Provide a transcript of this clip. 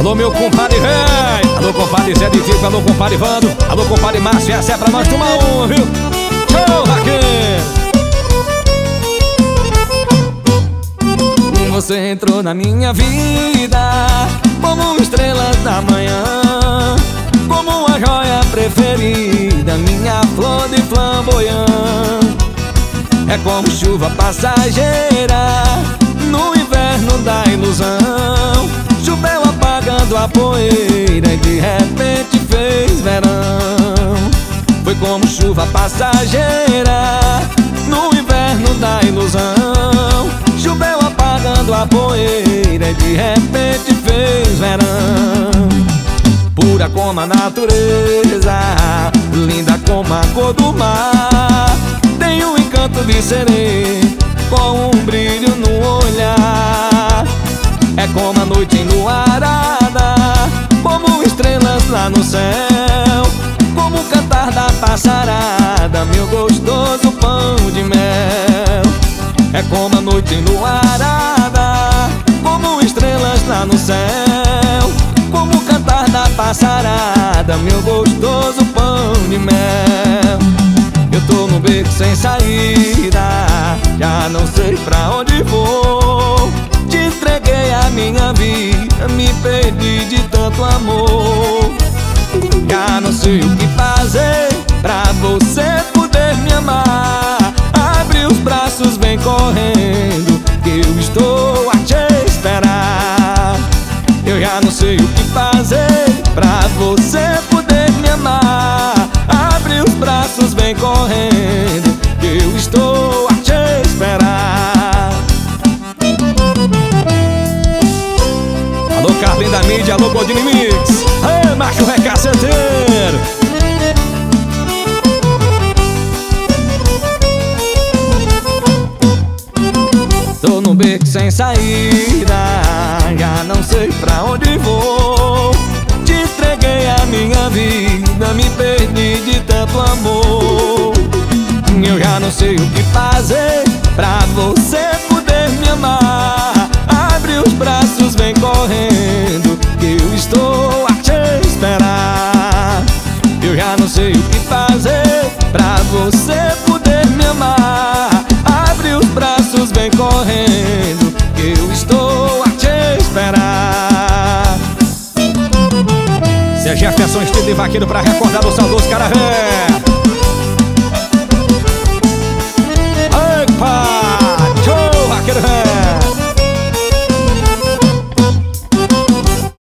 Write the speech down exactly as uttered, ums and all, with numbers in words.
Alô, meu compadre véi. Alô, compadre Zé de Tico. Alô, compadre Vando. Alô, compadre Márcio. Essa é pra nós tomar um, viu? Tchau, vaqueiro. Você entrou na minha vida como estrela da manhã, como uma joia preferida, minha flor de flamboyante. É como chuva passageira no inverno da ilusão. Choveu apagando a poeira e de repente fez verão. Foi como chuva passageira no inverno da ilusão. Choveu apagando a poeira e de repente fez verão. Pura como a natureza, linda como a cor do mar. Tem um encanto de sereia com um brilho no olhar. É como a noite enluarada, como estrelas lá no céu, como o cantar da passarada, meu gostoso pão de mel. É como a noite enluarada, como estrelas lá no céu, como o cantar da passarada, meu gostoso pão de mel. Eu tô no beco sem saída, já não sei pra onde vou. Te entreguei a minha vida, me perdi de tanto amor. Já não sei o que fazer pra você poder me amar. Abre os braços, vem correndo, que eu estou a te esperar. Eu já não sei o que fazer pra você poder me amar. Abre os braços, vem correndo, que eu estou a te esperar. Alô, Carlinhos da mídia, alô, Goldini Mix. Aê, macho recaceteiro. Tô no beco sem saída, já não sei pra onde vou. Te entreguei a minha vida, me perdi de tanto amor. Eu já não sei o que fazer pra você poder me amar. Abre os braços, vem correndo, que eu estou a te esperar. Eu já não sei o que fazer pra você poder me amar. Abre os braços, vem correndo, que eu estou a te esperar. Se é Jefferson, estilo de vaqueiro pra recordar do saudoso cara velho.